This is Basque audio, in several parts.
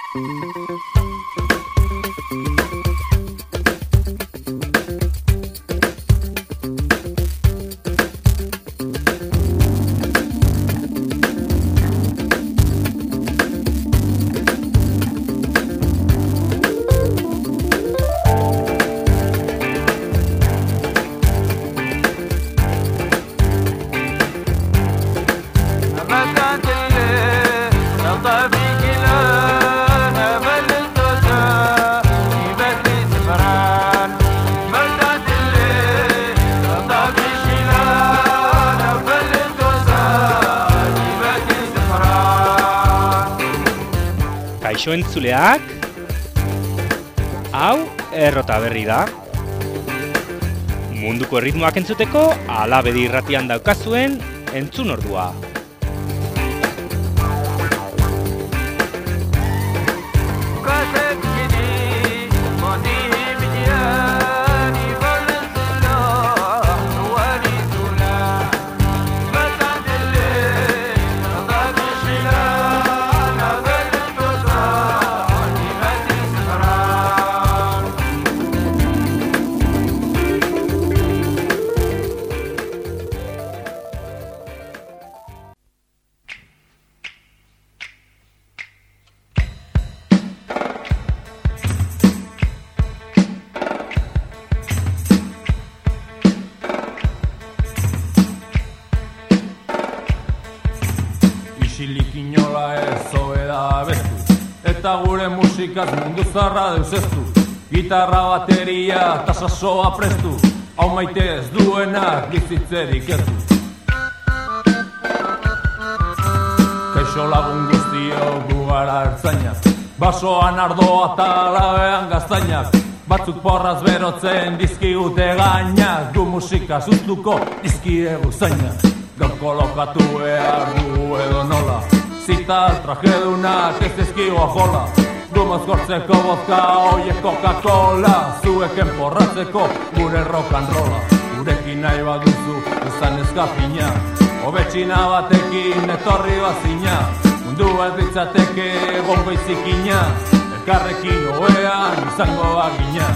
Kaixo entzuleak, hau errota berri da. Munduko erritmoak entzuteko, Alabedi irratian daukazuen entzun ordua. Isilik inola ez hobeda bestu, eta gure musikaz mundu zarra deuseztu. Gitarra, bateria eta sasoa prestu, hau maite ez duenak bizitzerik ez du. Kaixo lagun guztiok gu gara ertzainak, basoan ardoa eta labean gaztainak. Batzuk porraz berotzen dizkigute gainak, gu musika zuztuko dizkiegu zainak. Gaur kolokatu behar dugu edo nola, zita trajedunak ez ezkigoa jola. Gu mozkortzeko vodka, oiek Coca-Cola, zueken porratzeko gure rock and rolla. Gurekin nahi baduzu izan ezkapina, hobetxina batekin etorri bazina. Mundu bat ditzateke gongo izikina, elkarrekin hobean izango bagina.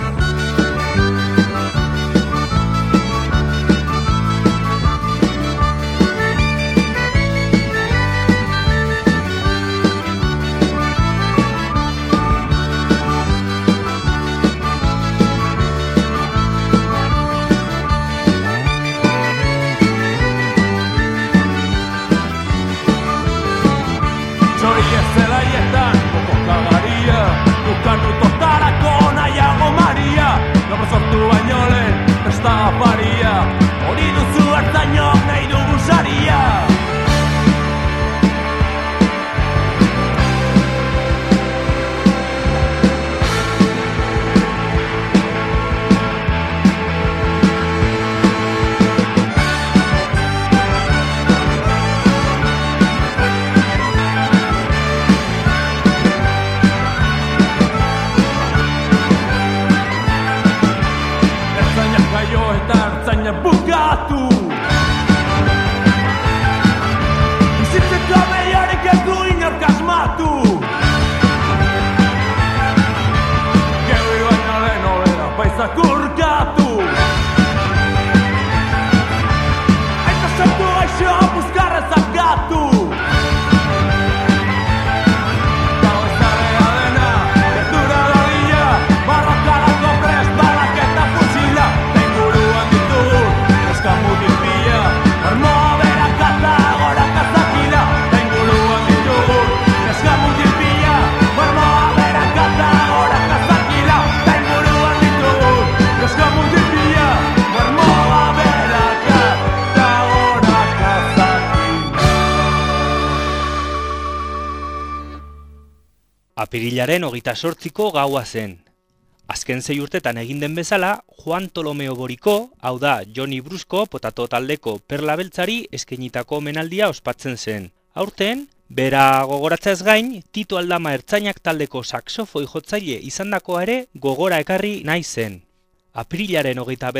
Apirilaren 28ko gaua zen. Azken 6 urtetan egin den bezala, Juan Tolomeo Boriko, hau da Joni Brusco potato taldeko Perla Beltzari eskainitako omenaldia ospatzen zen. Aurten, bera gogoratzaz gain, Tito Aldama Ertzainak taldeko saxofoi jotzaile izandakoa ere gogora ekarri nahi zen. Apirilaren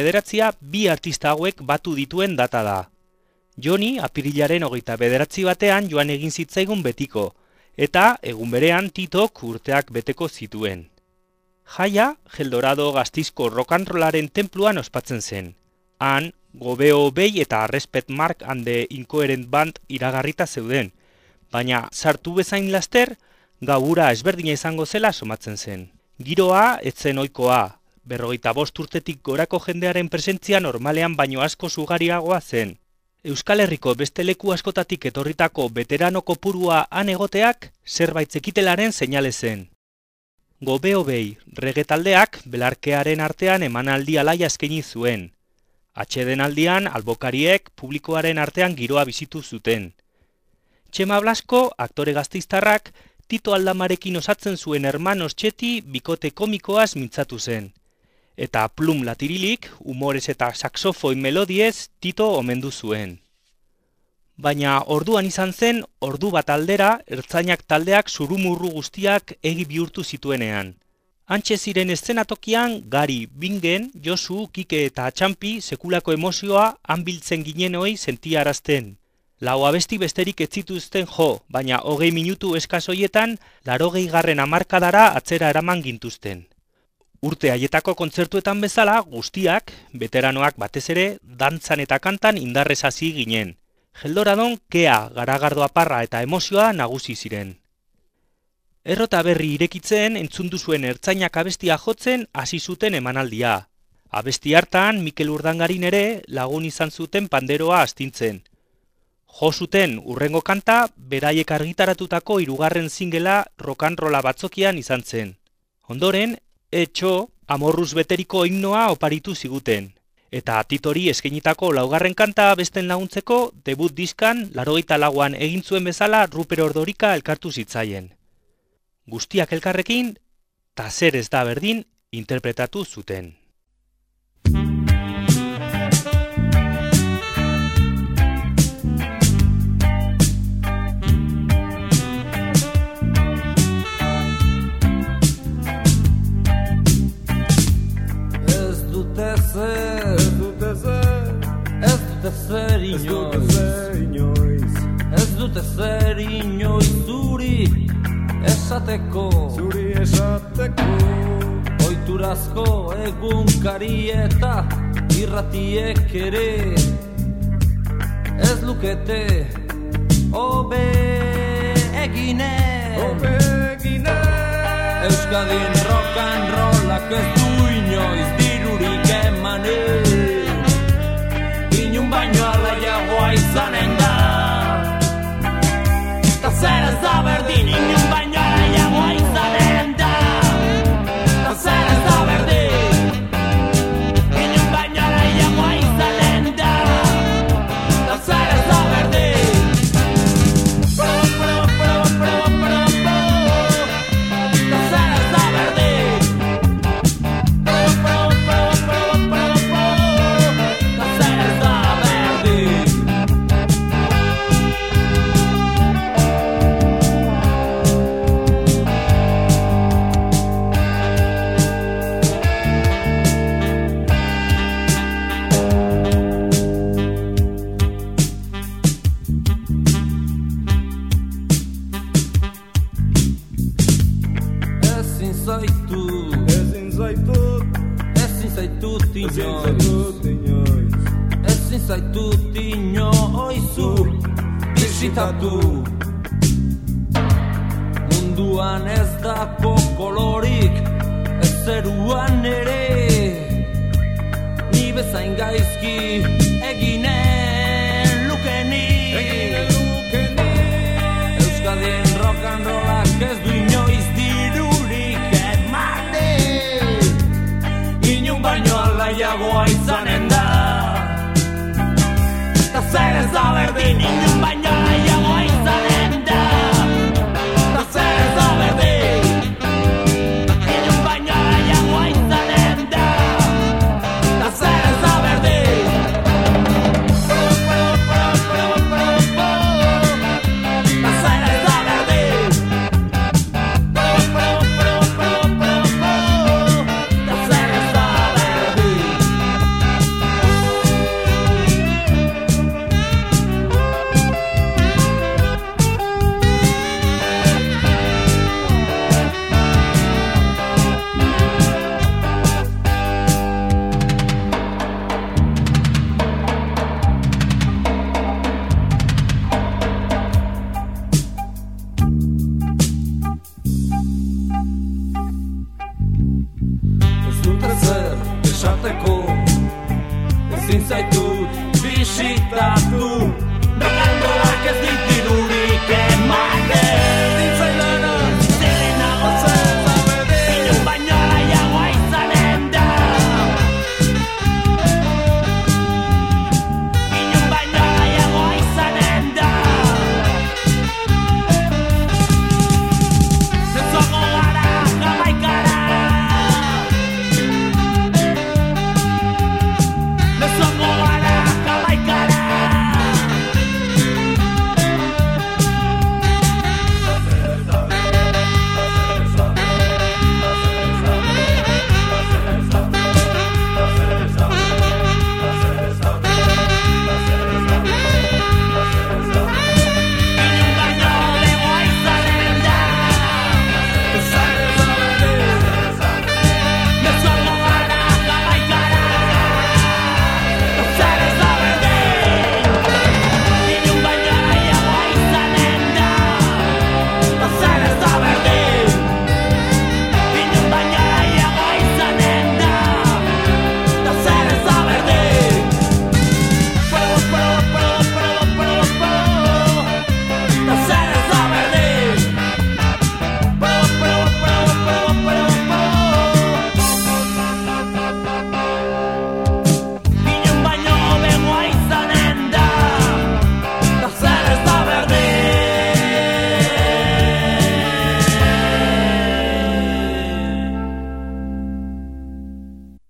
29 bi artista hauek batu dituen data da. Joni apirilaren 29 batean joan egin zitzaigun betiko, eta egun berean Titok urteak beteko zituen. Jaia, Geldorado Gastizko rock'n'rollaren tenpluan ospatzen zen. Han, Gobeo Bay eta Respect Mark and the Incoherent Band iragarrita zeuden, baina sartu bezain laster, gaura ezberdina izango zela somatzen zen. Giroa, etzen ohikoa, 45 urtetik gorako jendearen presentzia normalean baino asko ugariagoa zen. Euskal Herriko beste leku askotatik etorritako veterano kopurua han egoteak zerbait zekitelaren seinale zen. Gobeo Bay, reggae taldeak belarkearen artean emanaldi alaia eskaini zuen. Atsedenaldian albokariek publikoaren artean giroa bizitu zuten. Txema Blasko, aktore gazteiztarrak, Tito Aldamarekin osatzen zuen Hermanos Txeti bikote komikoaz mintzatu zen. Eta Plum Latirilik, humorez eta saxofoin melodiez, Tito omendu zuen. Baina orduan izan zen, ordu bat aldera, ertzainak taldeak zurumurru guztiak egi bihurtu zituenean. Hantxe ziren eszenatokian, Gari, Bingen, Josu, Kike eta Atxampi sekulako emozioa han biltzen ginenoi sentiarazten. 4 abesti besterik ez zituzten jo, baina 20 minutu eskas hoietan 80. hamarkadara atzera eraman gintuzten. Urte haietako kontzertuetan bezala guztiak, veteranoak batez ere, dantzan eta kantan indarrez hasi ginen. Geldoradon kea, garagardo aparra eta emozioa nagusi ziren. Errota berri irekitzen entzun duzuen ertzainak abestia jotzen hasi zuten emanaldia. Abesti hartan Mikel Urdangarin ere lagun izan zuten panderoa astintzen. Jo zuten urrengo kanta beraiek argitaratutako 3. singela rock'n'rolla batzokian izan zen. Ondoren, Etxo, amorruz beteriko himnoa oparitu ziguten. Eta Titori eskainitako 4. kanta abesten laguntzeko debut diskan 84an egin zuen bezala Ruper Ordorika elkartu zitzaien. Guztiak elkarrekin, ta zer ez da berdin, interpretatu zuten. Ez dute zer inoiz zuri esateko oiturazko egunkari eta irratiek ere ez lukete hobe egine Euskadin rock'n'rollak ez du inoiz dirurik emanen Inun baino alaiagoa izanen da Ta zer ez da berdin inun baino alaiagoa izanen da Ta zer ez da berdin inun baino alaiagoa izanen da Ta zer ez da berdin Ta zer ez da berdin Ezin zaitut inoizu bisitatu Munduan ez dako kolorik ez zeruan ere Ni bezain gaizki eginen lukenik Euskadien rock'n'rollak ez du inoiz dirurik ematen Inun baino alaiagoa izanen da Ta zer ez da berdin inun baino alaiagoa izanen da Ta zer ez da berdin inun baino alaiagoa izanen da Ta zer ez da berdin ezin zaitut bisitatu. Rokandoak ez ditirurik ematen. Zintzailana, Zintzilenago, inun baino alaiagoa izanen da. Inun baino alaiagoa izanen da. Zentzongo gara Jamaikara. Zentzongo gara Jamaikara. Inun baino legoa izanen da. Zentzongo gara Jamaikara. Zer ez da berdin. Inun baino alaiagoa izanen da. Zer ez da berdin. Inun baino alaiagoa izanen da. Zer ez da berdin. Zer ez da berdin. Inun baino hobegoa izanen da. Zer ez da berdin.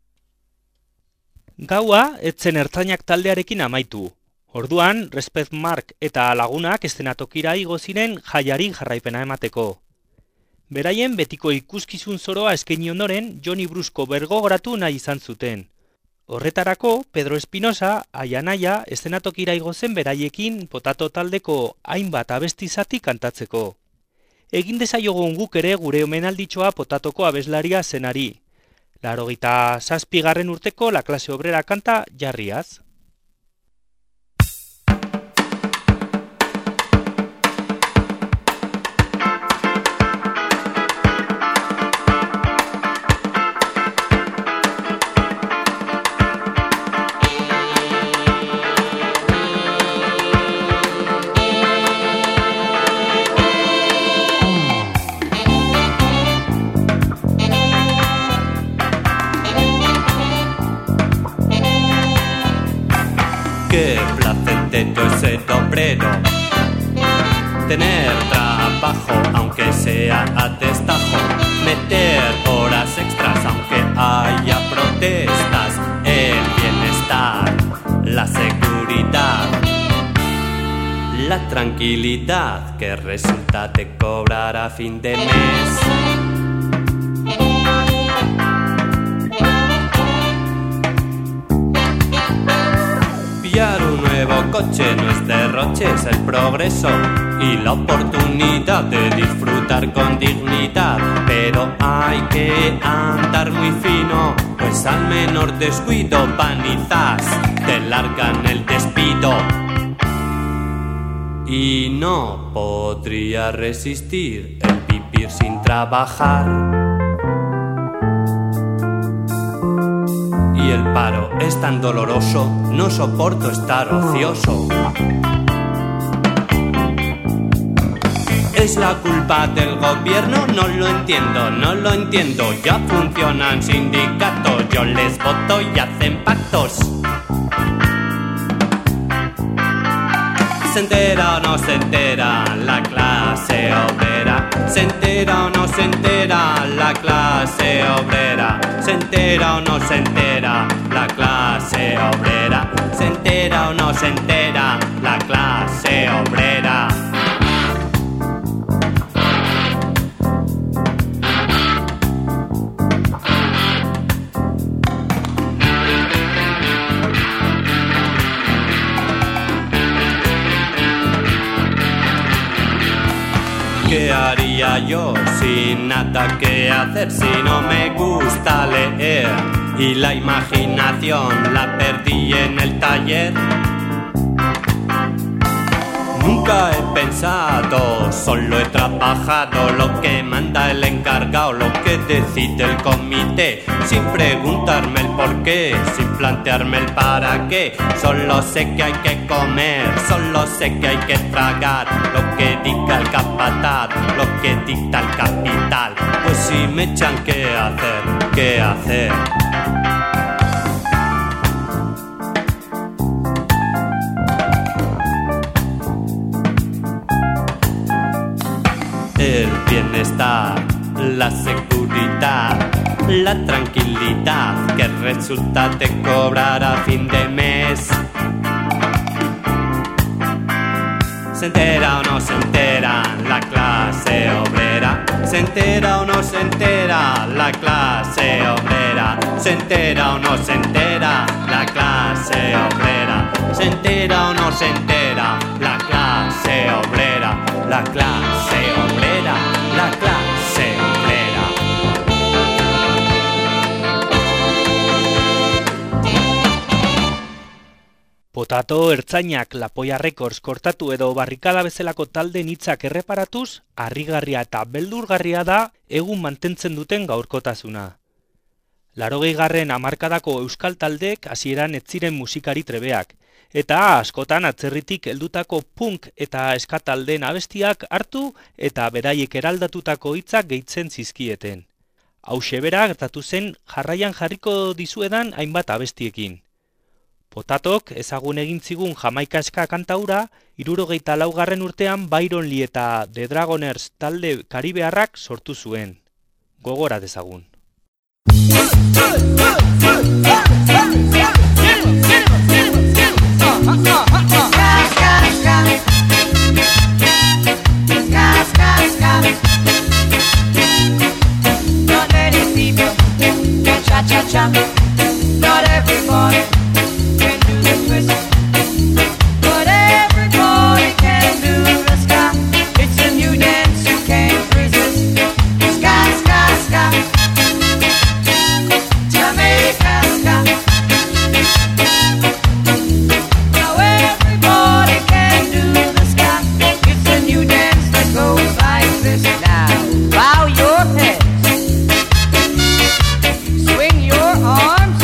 Gaua etzen ertzainak taldearekin amaitu. Orduan, Respect Mark eta lagunak eszenatokira igo ziren jaiari jarraipena emateko. Beraien betiko ikuskizun zoroa eskaini ondoren, Johnny Brusco bergogoratu nahi izan zuten. Horretarako, Pedro Espinosa, Aianaia, eszenatokira igo zen beraiekin Potato taldeko hainbat abesti zati kantatzeko. Egin dezaiogun guk ere gure omenalditxoa Potatoko abeslaria zenari. 87. urteko La Clase Obrera kanta jarriaz. Qué placentero es ser obrero, tener trabajo aunque sea a destajo, meter horas extras aunque haya protestas, el bienestar, la seguridad, la tranquilidad que resulta de cobrar a fin de mes. Pillar un nuevo coche no es derroche, es el progreso y la oportunidad de disfrutar con dignidad. Pero hay que andar muy fino, pues al menor descuido panizas, te largan el despido. Y no podría resistir el vivir sin trabajar. Y el paro es tan doloroso, no soporto estar ocioso. ¿Es la culpa del gobierno? No lo entiendo, no lo entiendo. Ya funcionan sindicatos, yo les voto y hacen pactos. ¿Se entera o no se entera la clase obrera? ¿Se entera o no se entera la clase obrera? ¿Se entera o no se entera la clase obrera? ¿Se entera o no se entera la clase obrera? ¿Qué haría yo sin nada que hacer si no me gusta leer? Y la imaginación la perdí en el taller. Nunca he pensado, solo he trabajado lo que manda el encargado, lo que decide el comité, sin preguntarme el por qué, sin plantearme el para qué. Solo sé que hay que comer, solo sé que hay que tragar, lo que dicta el capataz, lo que dicta el capital. Pues si me echan, ¿qué hacer? ¿Qué hacer? El bienestar, la seguridad, la tranquilidad que resulta de cobrar a fin de mes. ¿Se entera o no se entera la clase obrera? ¿Se entera o no se entera la clase obrera? ¿Se entera o no se entera la clase obrera? ¿Se entera o no se entera la clase obrera? La clase obrera, la clase obrera. Potato ertzainak Lapoia Records kortatu edo barrikada bezalako talde hitzak erreparatuz, harrigarria eta beldurgarria da egun mantentzen duten gaurkotasuna. 80. hamarkadako euskal taldeek hasieran ez ziren musikari trebeak, eta askotan atzerritik heldutako punk eta ska taldeen abestiak hartu eta beraiek eraldatutako hitzak gehitzen zizkieten. Hauxe bera gertatu zen jarraian jarriko dizuedan hainbat abestiekin. Potatok ezagun egin zigun Jamaika ska kantaura 74. urtean Byron Lee eta The Dragoners talde karibearrak sortu zuen. Gogora dezagun. Not many people can cha-cha-cha. Not everybody can do the twist, but everybody can do the ska. It's a new dance you can't resist. Ska, ska, ska. Jamaica ska. Now everybody can do the ska. It's a new dance that goes like this. Now bow your head, swing your arms,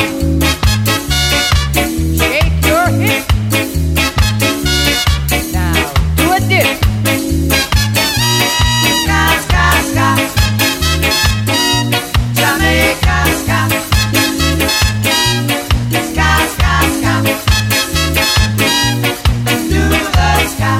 shake your hips. Now do a dip. Ska, ska, ska. Jamaica ska. Ska, ska, ska. Do the ska.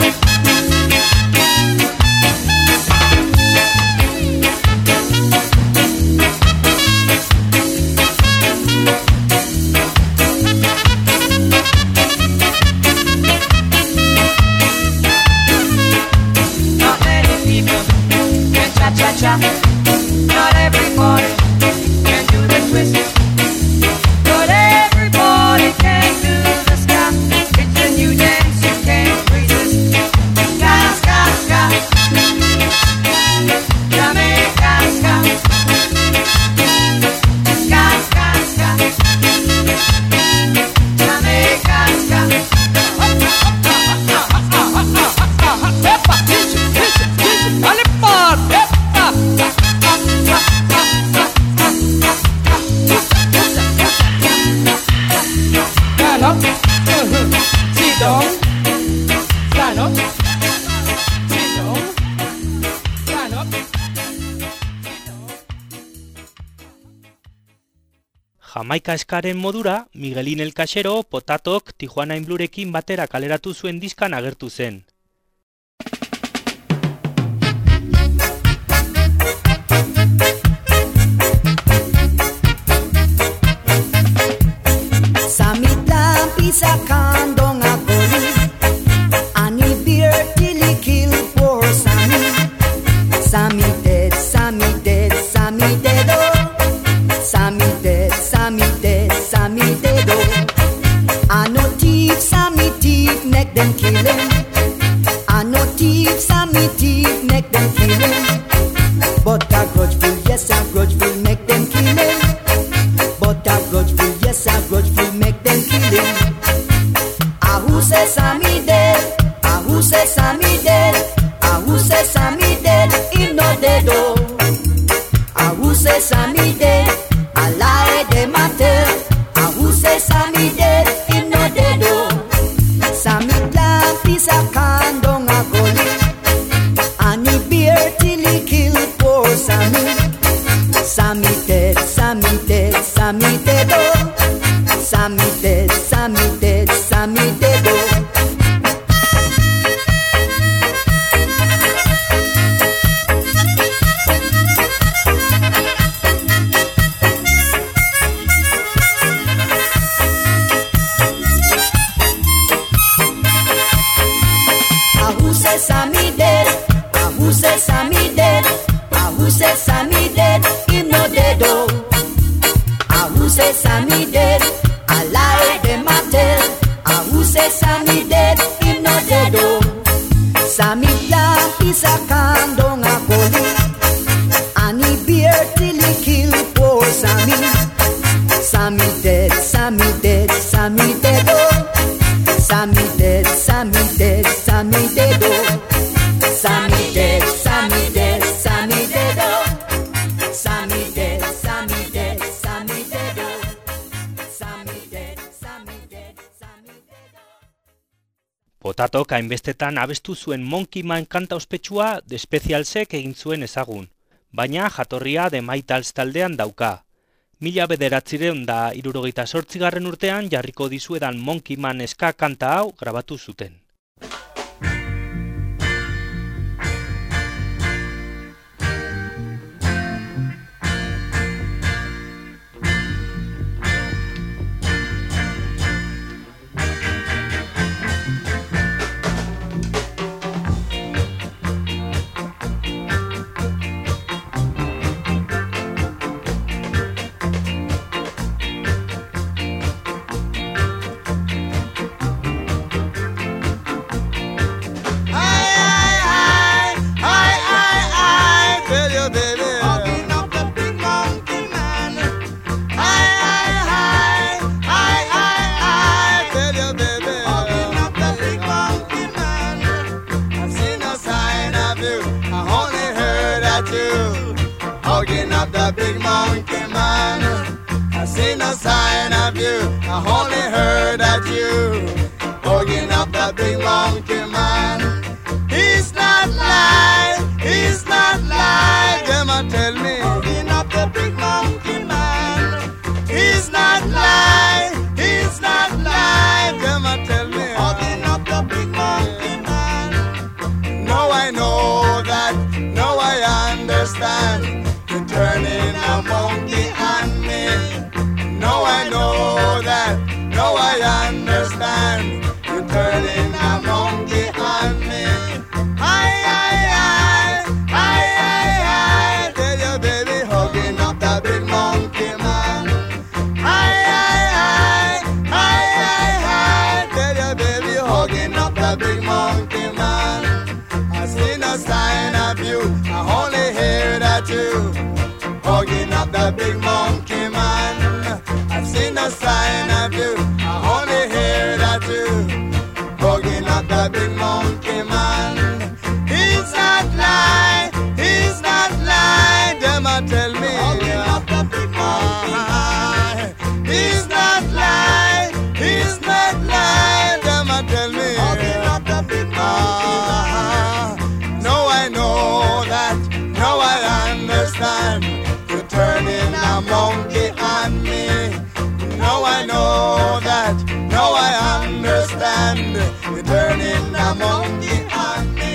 Not many people can cha-cha-cha. Not everybody can do the twist, but everybody can do the ska. It's a new dance you can't resist. Ska, ska, ska. Jamaica ska. Ska, ska, ska. Jamaica ska. Stand up, sit down, stand up, sit down, stand up, sit down. Jamaika eskaren modura, Miguelín el Casero Potatok Tijuana in Bluerekin batera kaleratu zuen diskan agertu zen. Samita pisa kandong akoli, ani beer till he kill poor Sammy. Sammy dead, Sammy dead, Sammy dead oh. Sammy dead, Sammy dead, Sammy dead oh. I no thief, Sammy thief, neck them kill him. I no thief, Sammy thief, neck them kill him. But a grudgeful, yes a grudgeful, make them kill him. But a grudgeful, yes a grudgeful, make them kill him. Ah who say Sammy dead? Ah who say Sammy dedo. Ahuse sami dead, alae de mater. Ahuse sami dead, him no dedo. Sami lampi sacando a goli. Ani beer till he kill poor Sami. Sami dead, Sami dead, Sami dedo. Sami dead, Sami dead, Sami dedo. Ahuse Sami dead, Ahuse Sami dead, Ahuse Sami dead, him no dedo. Ahuse Sami dead, alae de mater. Ahuse Sami dead, him no dedo. Sami lampi sacando a goli. Ani beer till he kill poor Sami. Sami dead, Sami dead, Sami dedo. Sami dead, Sami dead, Sami dedo. Sami dead, Sami dead, Sami dedo. Sami dead, Sami dead, Sami dedo. Sami dead, Sami dead, Sami dedo. Potatok hainbestetan abestu zuen Monkey Man kanta ospetsua The Specialsek egin zuen ezagun, baina jatorria The Maytals taldean dauka. 1978 urtean jarriko dizuedan Monkey Man ska kanta hau grabatu zuten. Hugging up the big monkey man. I see no sign of you. I only heard that you hugging up the big monkey man. He's not lying. He's not lying. Them a tell me hugging up the big monkey man. He's not lying. He's not lying. Them a tell me hugging up the big monkey man. Now I know that. Now I understand. You're turning a monkey on me. Now I know that. Now I understand. You're turning a monkey on me. I tell your baby hugging up the big monkey man. I tell your baby hugging up the big monkey man. I see no sign of you. I only hear that you hugging up the big monkey man. I see no sign of you. I only hear that you hugging up the big monkey man. He's not lying. He's not lying. Them a tell me hugging up the big monkey man. He's not lying. He's not lying. Them a tell me hugging up the big monkey man. Now I know that. Now I understand. You're turning a monkey on me. Now I know that. Now I understand. You're turning a monkey on me.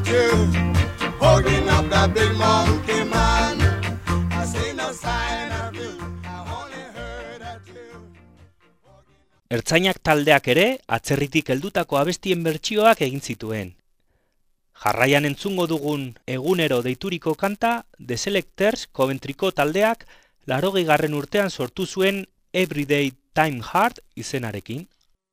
at you, hugging up the big monkey man. I see no sign of you, I only heard at you. Ertzainak taldeak ere atzerritik heldutako abestien bertsioak egin zituen. Jarraian entzungo dugun egunero deituriko kanta The Selectors Coventryko taldeak 80. urtean sortu zuen Everyday Time Hard izenarekin.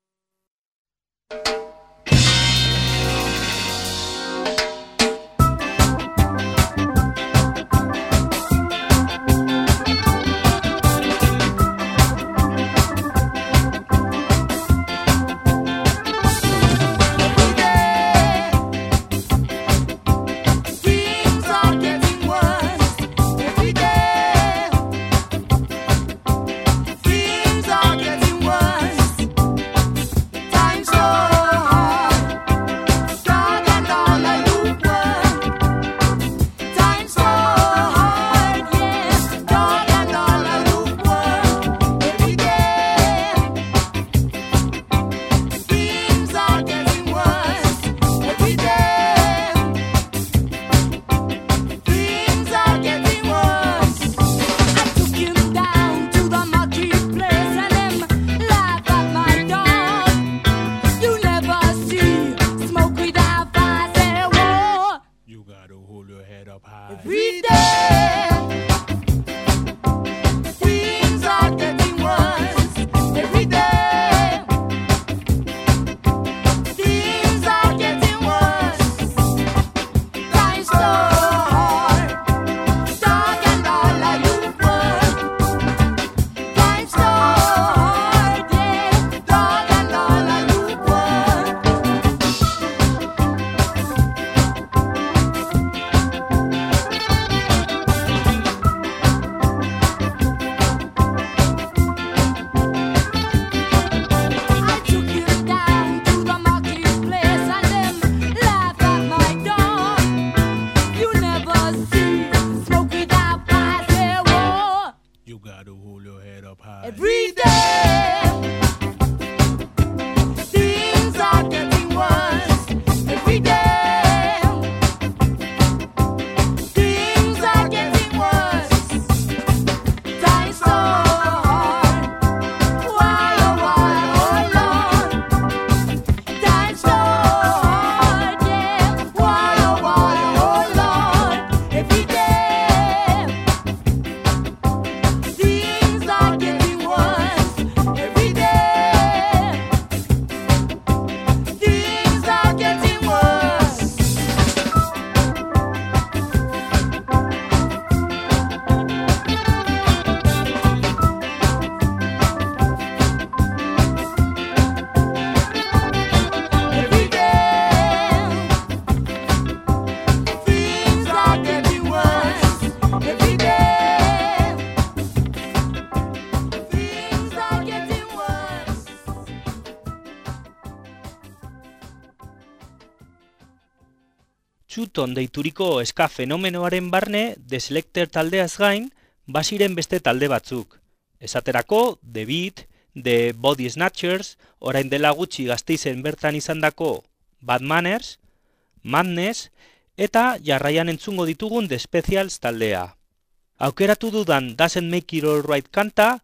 Chuton deituriko eska fenomenoaren barne The Selector taldeaz gain, basiren beste talde batzuk. Esaterako, The Beat, The Body Snatchers, orain dela gutxi Gasteizen bertan izandako Bad Manners, Madness, eta jarraian entzungo ditugun The Specials taldea. Aukeratu dudan Doesn't Make It All Right kanta,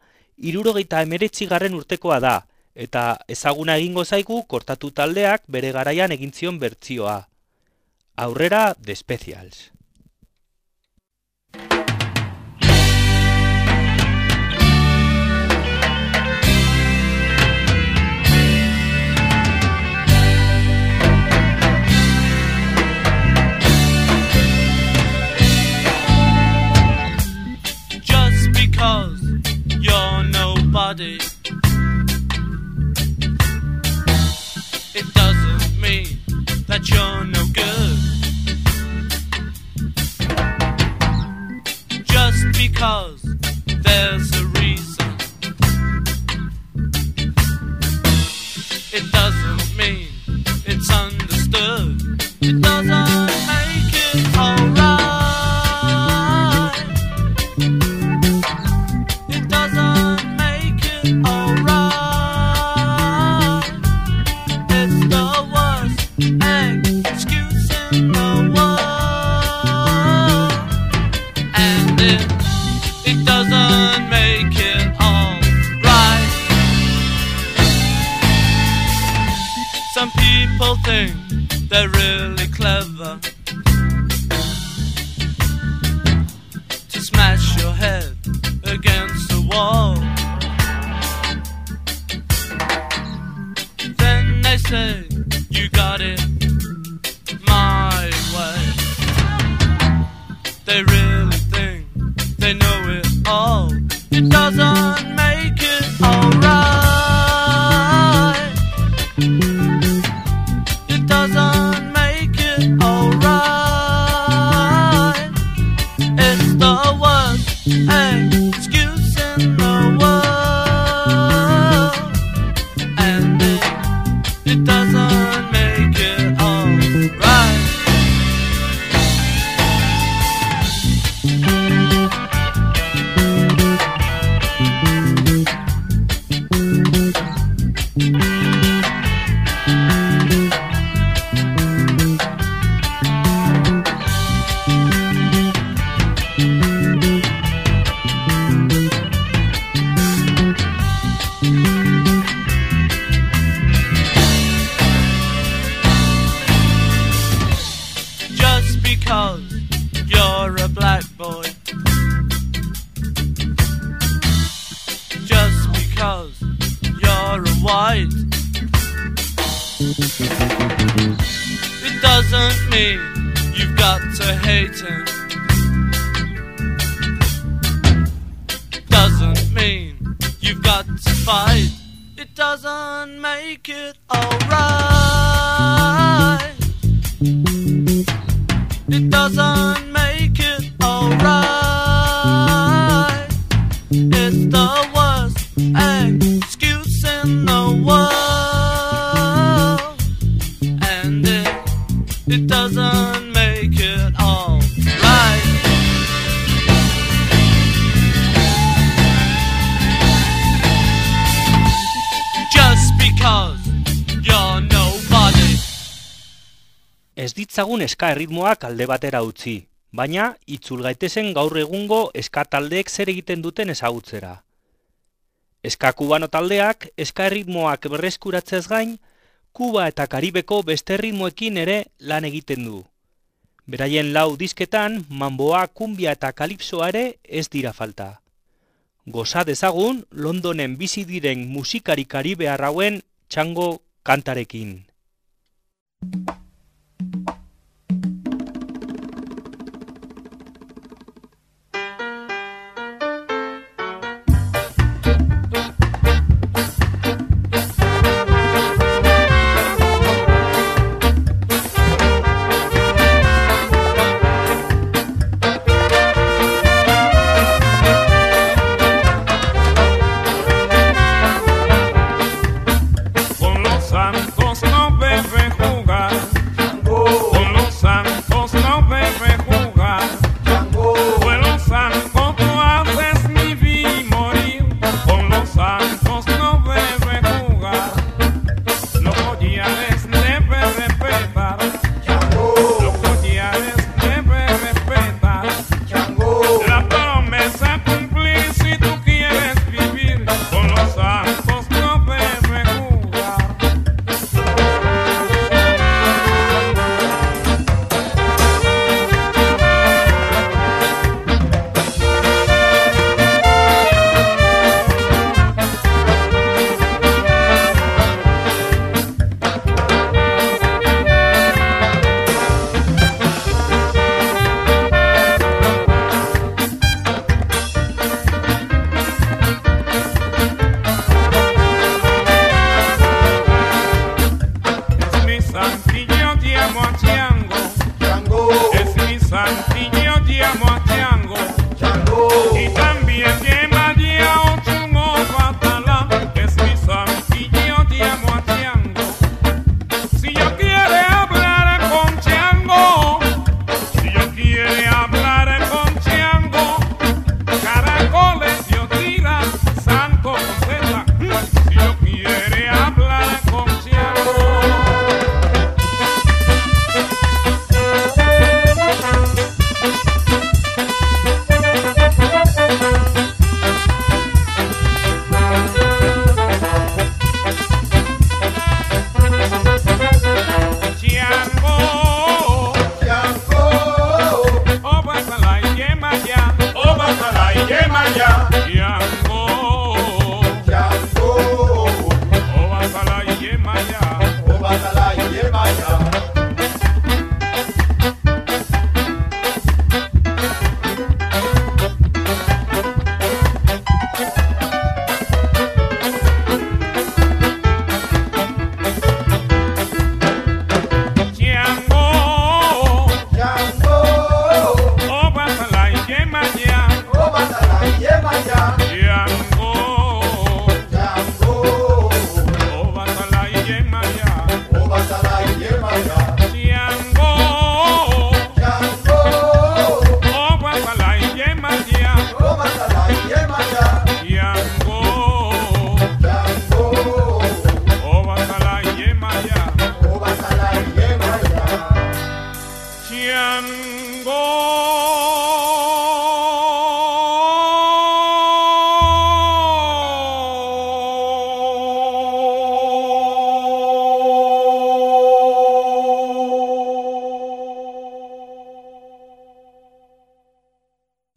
79. urtekoa da, eta ezaguna egingo zaigu kortatu taldeak bere garaian egin zion bertsioa. Aurrera The Specials. Just because you're nobody, it doesn't mean that you're no good. Just because there's a reason, it doesn't mean it's understood. It doesn't make it alright. It doesn't make it alright. It's the worst excuse in the world. really clever to smash your head against the wall. Then they say you got it my way. They really think they know it all. It doesn't make it alright. It doesn't make it alright. It's the worst excuse in the world, and it doesn't make it alright. Just because you're a black boy, just because you're a white, it doesn't mean you've got to hate him. Doesn't mean you've got to fight. It doesn't make it alright. It doesn't make it alright. It's the worst excuse in the world, and it doesn't make it alright. Just because you're nobody. Ez ditzagun eska erritmoak alde batera utzi, baina itzul gaitezen gaur egungo eska taldeek zer egiten duten ezagutzera. Eska kubano taldeak eska erritmoak berreskuratzez gain, Kuba eta Karibeko beste erritmoekin ere lan egiten du. Beraien 4 disketan mamboa, kumbia eta kalipsoa ere ez dira falta. Goza dezagun Londonen bizi diren musikari karibear hauen txango kantarekin. Con los santos no deben jugar.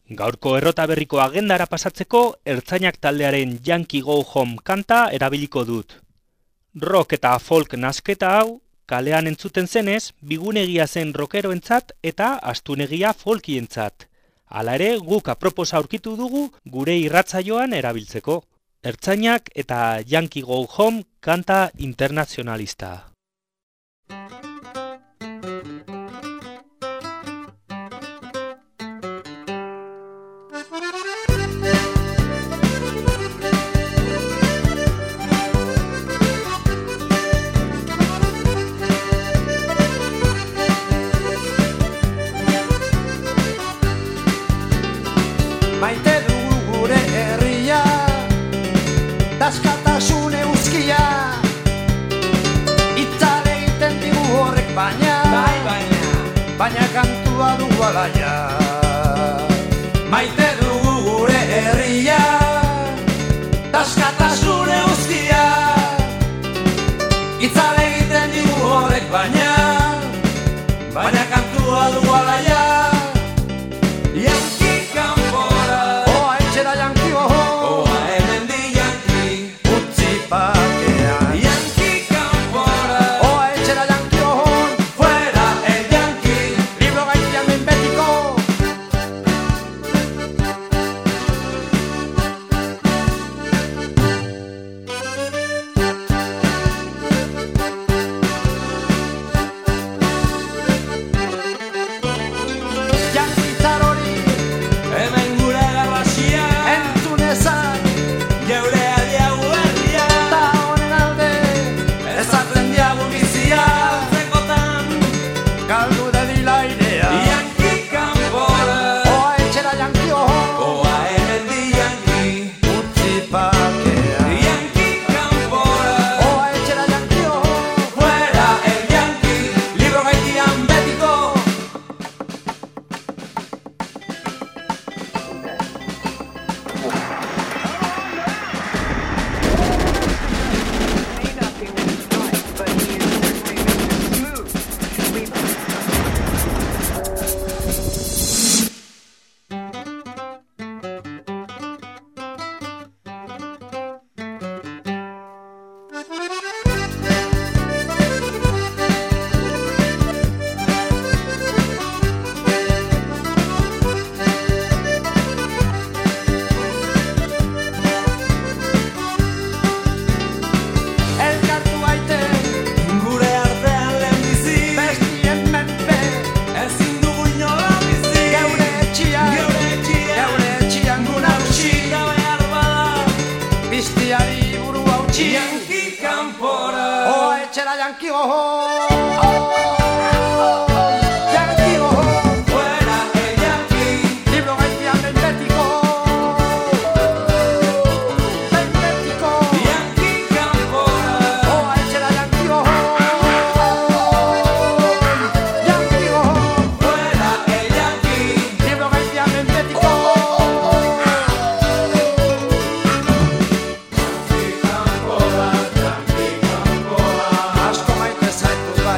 Gaurko errota berriko agendara pasatzeko, Ertzainak taldearen Yankee Go Home kanta erabiliko dut. Rock eta folk nasketa hau, kalean entzuten zenez, bigunegia zen rockeroentzat eta astunegia folkientzat. Hala ere, guk aproposa aurkitu dugu gure irratsaioan erabiltzeko. Ertzainak eta Yankee Go Home kanta internazionalista. Maite dugu gure herria, daskatasun euskia, itzale egiten digu horrek baina kantua dugu alaia. Maite dugu gure herria, daskatasun euskia, itzale egiten digu horrek baina kantua dugu alaia. Asko maite zaitu bai.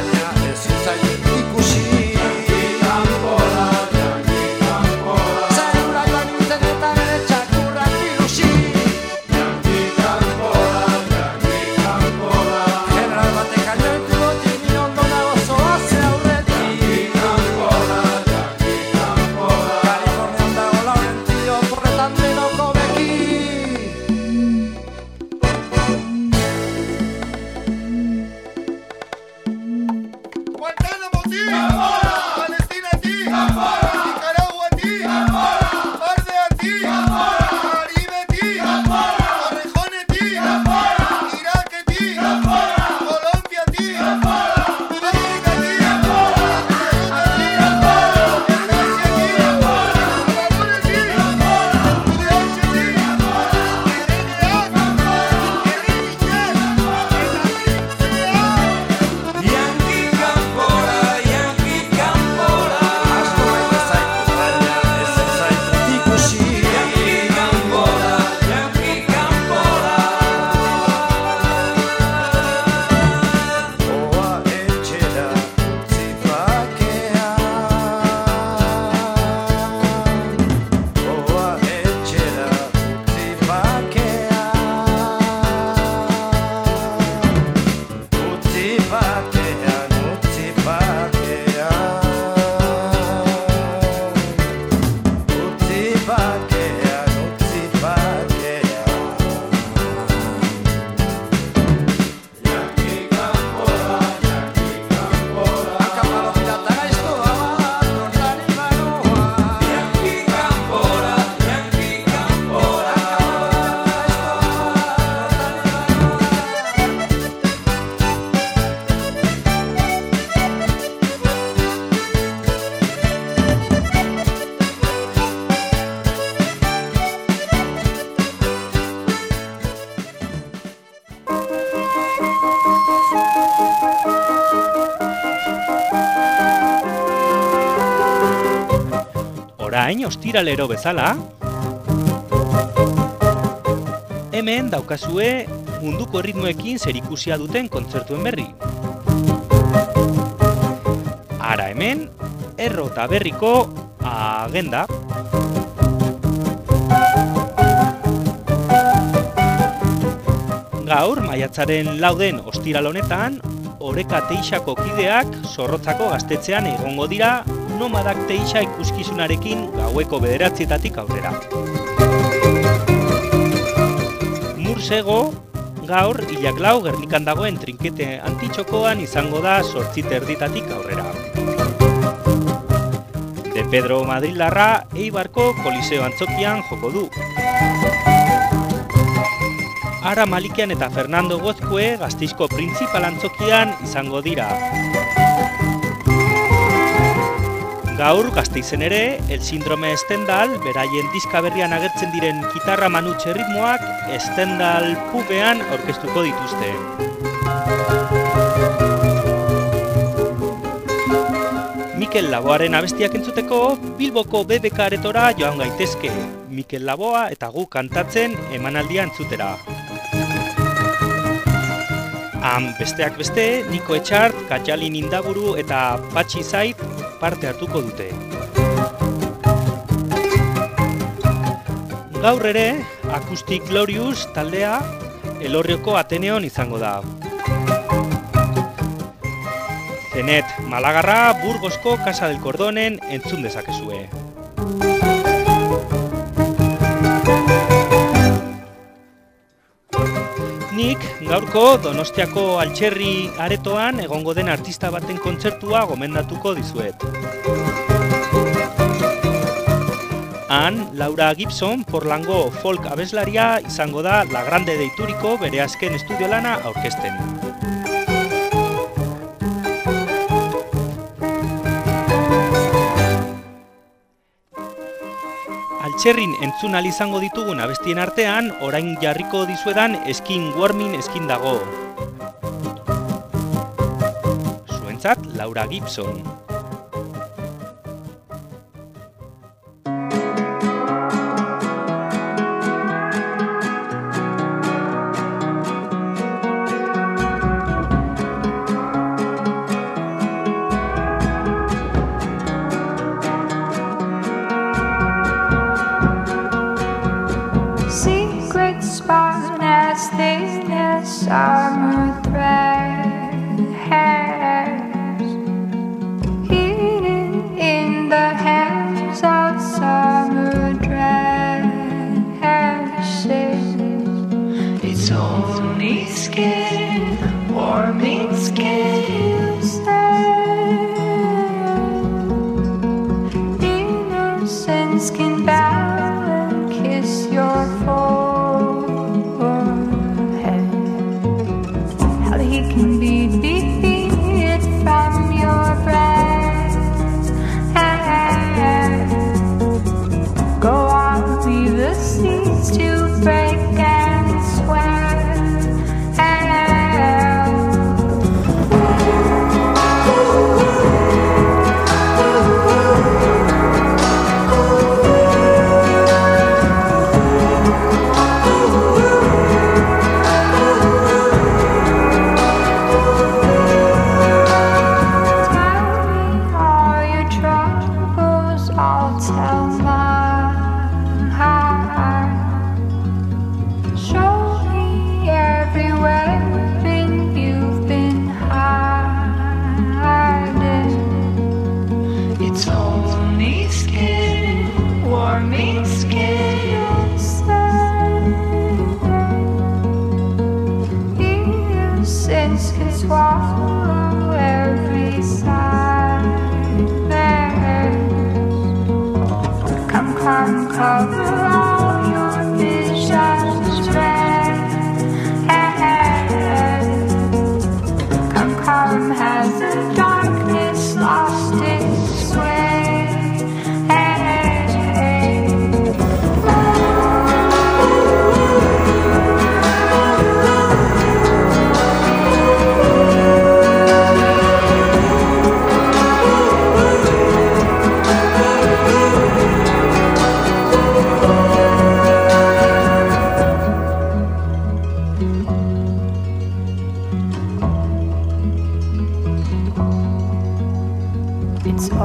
Orain, ostiralero bezala, hemen daukazue munduko erritmoekin zerikusia duten kontzertuen berri. Ara hemen, Erro eta Berriko agenda. Gaur, maiatzaren 4 ostiral honetan, Oreka Teixako kideak Zorrotzako gaztetxean egongo dira Nomadak Teixa ikuskizunarekin gaueko 9:00 aurrera. Mursego, gaur, hilak lau Gernikan dagoen trinkete antitxokoan izango da 8:30 aurrera. De Pedro Madrilarra Eibarko Koliseo antzokian joko du. Ara Malikian eta Fernando Gozkue Gasteizko Printzipal antzokian izango dira. Gaur Gasteizen ere, El Síndrome Stendhal, beraien diska berrian agertzen diren gitarra manutxe ritmoak Stendhal pubean aurkeztuko dituzte. Mikel Laboaren abestiak entzuteko Bilboko BBK aretora joan gaitezke. Mikel Laboa eta gu kantatzen emanaldia entzutera. Han besteak beste, Niko Etxart, Katjalin Indaburu eta Patxi Zait parte hartuko dute. Gaur ere, Acoustic Glorious taldea Elorrioko Ateneon izango da. Zenet Malagarra Burgosko Casa del Cordonen entzun dezakezue. Nik gaurko Donostiako Altxerri aretoan egongo den artista baten kontzertua gomendatuko dizuet. Han, Laura Gibson Portlandgo folk abeslaria izango da La Grande deituriko bere azken estudio lana aurkezten. Altxerrin entzun ahal izango ditugun abestien artean, orain jarriko dizuedan Skin Warming Skin dago. Zuentzat, Laura Gibson. Summer thread hairs. He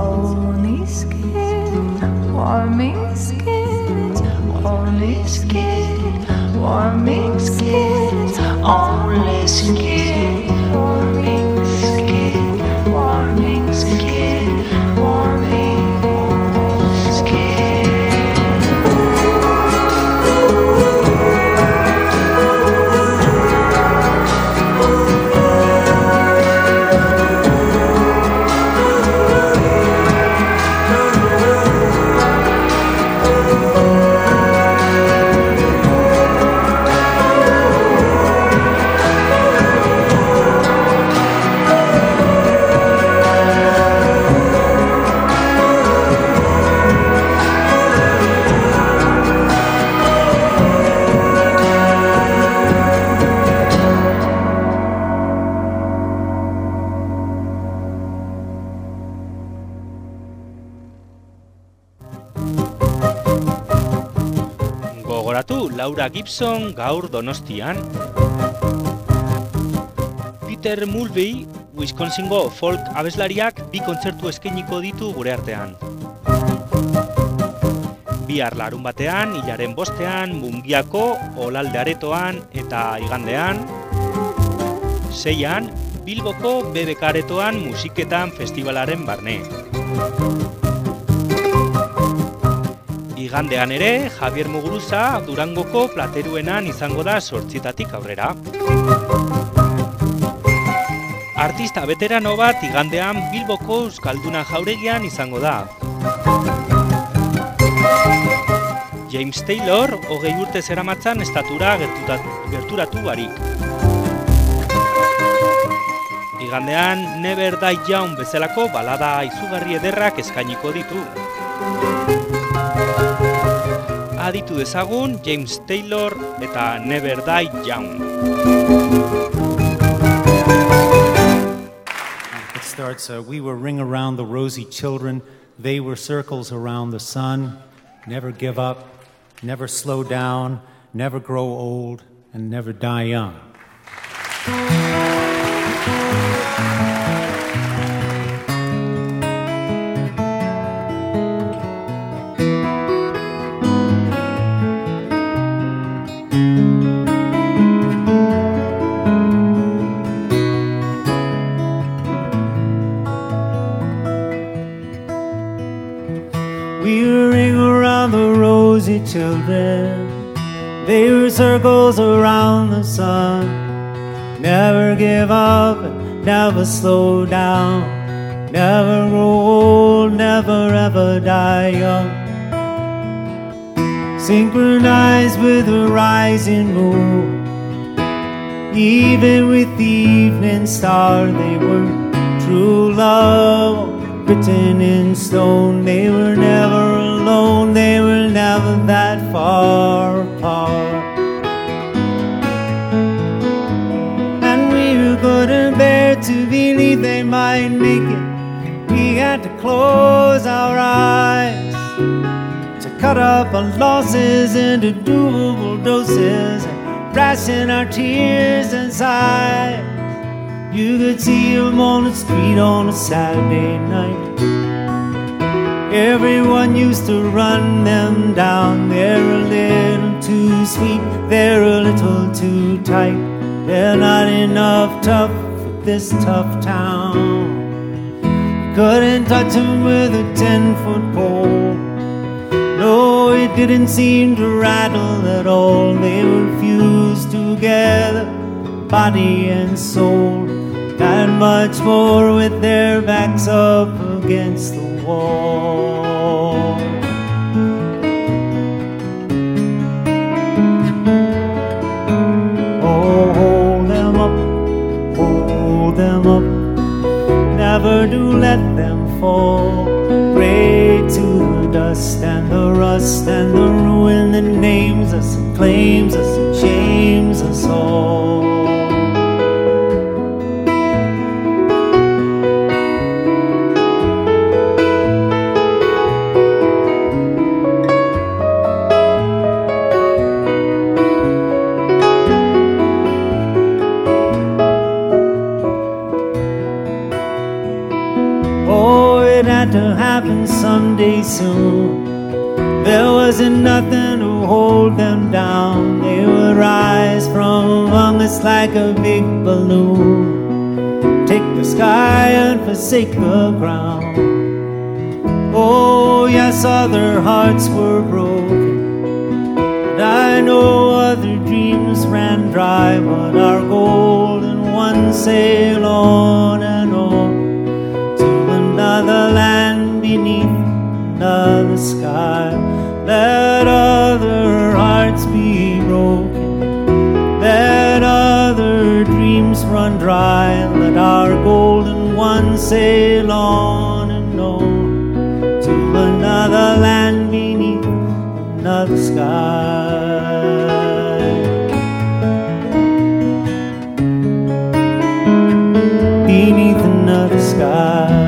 only skin, warming skin, only skin, warming skin, only skin, warming skin, warming skin, warming skin. Laura Gibson gaur Donostian. Peter Mulvey, Wisconsingo folk abeslariak 2 kontzertu eskainiko ditu gure artean. Bihar larunbatean, hilaren 5ean, Mungiako, Olalde Aretoan eta igandean. 6ean, Bilboko BBK Aretoan musiketan festivalaren barne. Igandean ere, Javier Muguruza Durangoko Plateruenan izango da 8:00 aurrera. Artista veterano bat igandean Bilboko Euskalduna Jauregian izango da. James Taylor 20 urte zeramatzan estatura gerturatu barik. Igandean Never Die Young bezalako balada izugarri ederrak eskainiko ditu. Aditu dezagun James Taylor eta Never Die Young. It starts, we were ring around the rosy children, they were circles around the sun. Never give up, never slow down, never grow old, and never die young. Children, they were circles around the sun. Never give up, never slow down, never grow old, never ever die young. Synchronized with the rising moon, even with the evening star, they were true love. Written in stone, they were never alone, they were never that far apart. And we couldn't bear to believe they might make it. We had to close our eyes, to cut up our losses into doable doses, and ration our tears and sighs. You could see them on the street on a Saturday night. Everyone used to run them down. They're a little too sweet, they're a little too tight. They're not enough tough for this tough town. Couldn't touch them with a 10-foot pole. No, it didn't seem to rattle at all. They were fused together, body and soul. Not much more with their backs up against the wall. Oh, hold them up, never do let them fall. Pray to the dust and the rust and the ruin that names us and claims us and shames us all. To happen someday soon. There wasn't nothing to hold them down. They would rise from among us like a big balloon. Take the sky and forsake the ground. Oh yes, other hearts were broken, and I know other dreams ran dry, but our golden ones sail on and on to another land beneath another sky. Let other hearts be broken, let other dreams run dry, let our golden ones sail on and on to another land beneath another sky. Beneath another sky.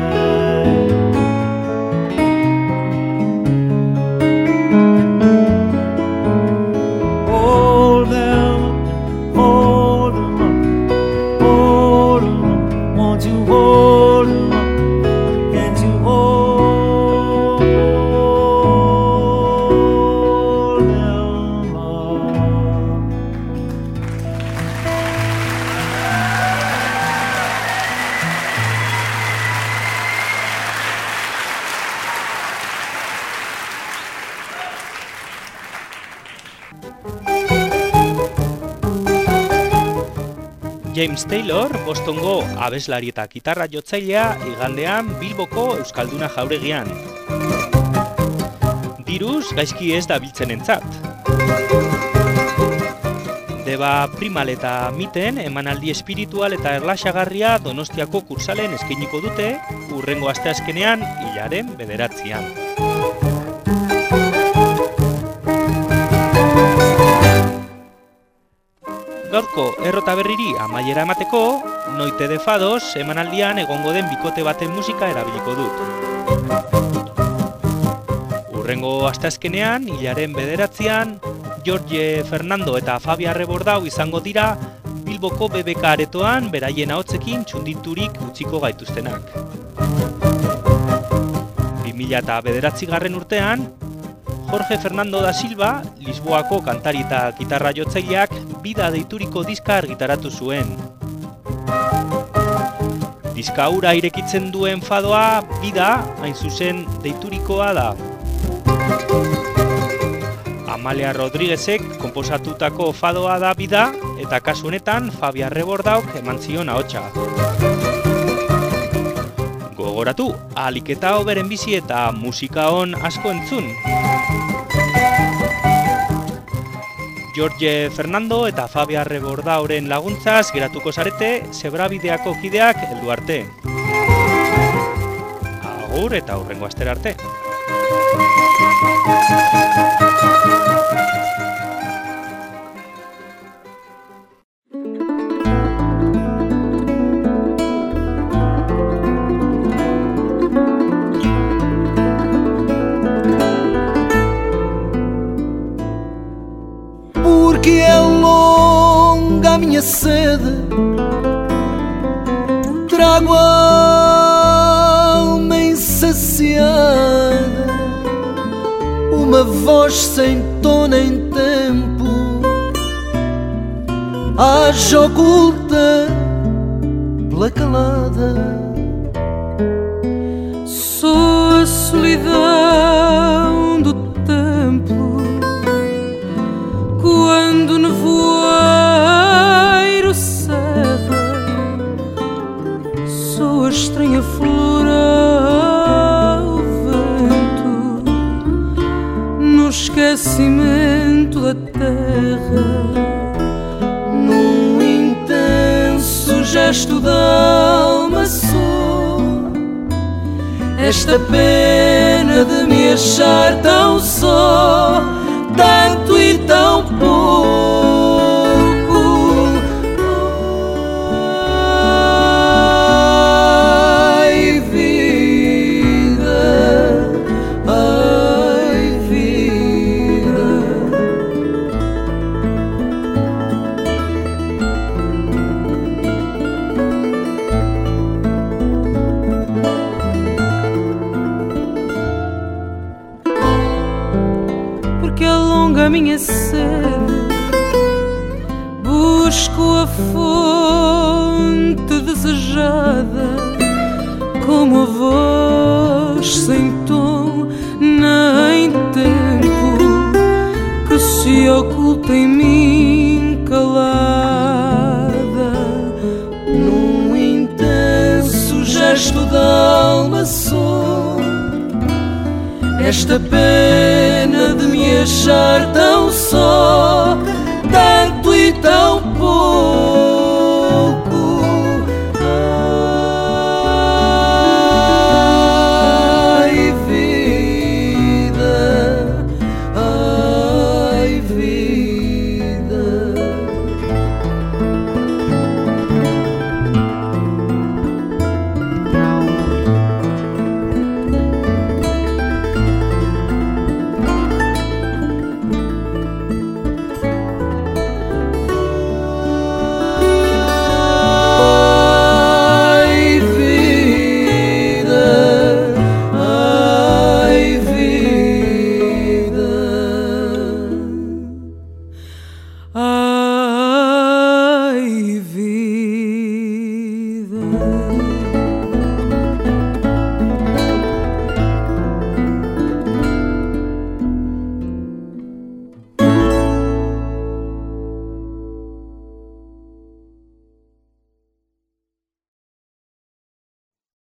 James Taylor, Bostongo abeslari eta gitarra jotzailea, igandean Bilboko Euskalduna jauregian. Diruz, gaizki ez da biltzenentzat. Deba Primal eta Miten emanaldi espiritual eta erlaxagarria Donostiako kursalen eskainiko dute, hurrengo asteazkenean hilaren 9. Gaurko errota berriri amaiera emateko, Noite de Fados emanaldian egongo den bikote baten musika erabiliko dut. Hurrengo asteazkenean, hilaren 9, Jorge Fernando eta Fabi Arrebordau izango dira Bilboko BBK aretoan beraien ahotsekin txunditurik utziko gaituztenak. 2009 urtean, Jorge Fernando da Silva, Lisboako kantari eta gitarra jotzaileak Bida deituriko diska argitaratu zuen. Diska hura irekitzen duen fadoa Bida, hain zuzen deiturikoa da. Amalia Rodríguezek konposatutako fadoa da Bida, eta kasu honetan Fabi Arrebordauk eman zion ahotsa. Gogoratu, ahalik eta hoberen bizi eta musika on asko entzun. Jorge Fernando eta Fabi Arrebordauren laguntzaz geratuko zarete Zebrabideako kideak heldu arte. Agur eta hurrengo astera arte. Porque é longa a minha sede, trago a alma insaciada, uma voz sem tom nem tempo, age oculta pela calada. Sou a solidão do templo, quando nevoeiro cerra, sou a estranha flor ao vento, no esquecimento da terra, num intenso gesto da alma sou esta pena de me achar tão só, tanto e tão pouco. Ai vida, ai vida. a minha sede, busco a fonte desejada, como a voz sem tom nem tempo que se oculta em mim calada, num intenso gesto da alma sou esta pena de me achar tão só, tanto e tão